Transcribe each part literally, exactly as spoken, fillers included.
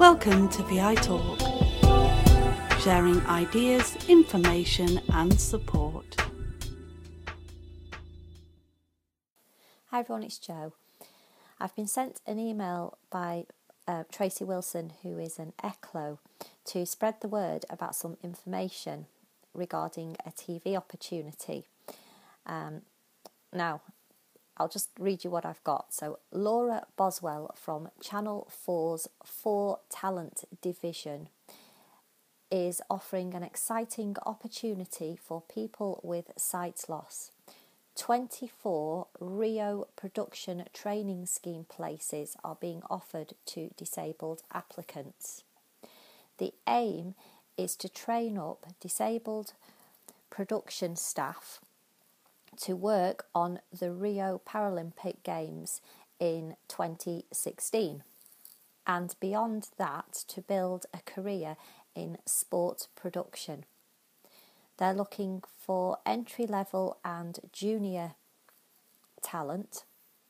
Welcome to V I Talk, sharing ideas, information and support. Hi everyone, it's Jo. I've been sent an email by uh, Tracy Wilson, who is an E C L O, to spread the word about some information regarding a T V opportunity. Um, now, I'll just read you what I've got. So, Laura Boswell from Channel four's four Talent Division is offering an exciting opportunity for people with sight loss. twenty-four Rio Production Training Scheme places are being offered to disabled applicants. The aim is to train up disabled production staff to work on the Rio Paralympic Games in twenty sixteen, and beyond that to build a career in sport production. They're looking for entry-level and junior talent.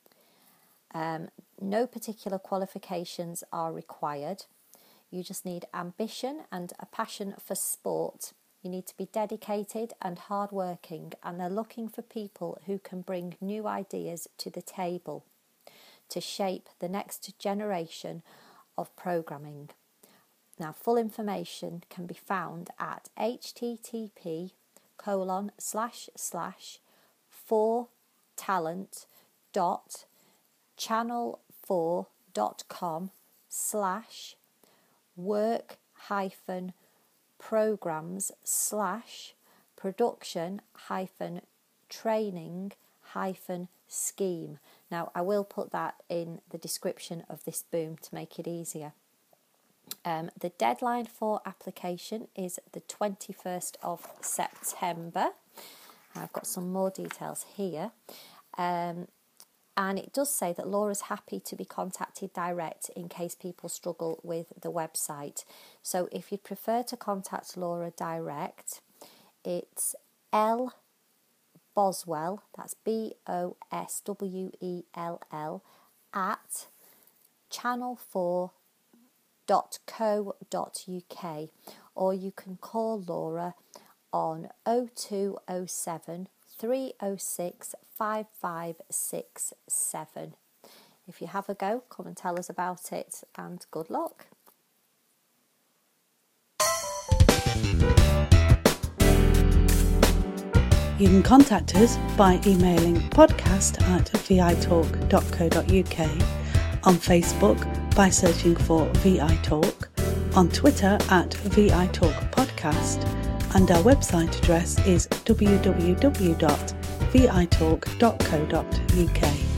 Um, no particular qualifications are required. You just need ambition and a passion for sport. You need to be dedicated and hardworking, and they're looking for people who can bring new ideas to the table to shape the next generation of programming. Now, full information can be found at http colon slash slash four talent dot channel four dot com slash work hyphen programs slash production hyphen training hyphen scheme. Now, I will put that in the description of this boom to make it easier. Um, the deadline for application is the twenty-first of September. I've got some more details here. Um, and it does say that Laura's happy to be contacted direct in case people struggle with the website. So if you'd prefer to contact Laura direct, it's L Boswell, that's B O S W E L L, at channel four dot co dot uk, or you can call Laura on oh two oh seven, three oh six, five five six seven. If you have a go, come and tell us about it, and good luck. You can contact us by emailing podcast at v i talk dot co dot uk, on Facebook by searching for V I Talk, on Twitter at V I Talk Podcast, and our website address is w w w dot v i talk dot co dot uk.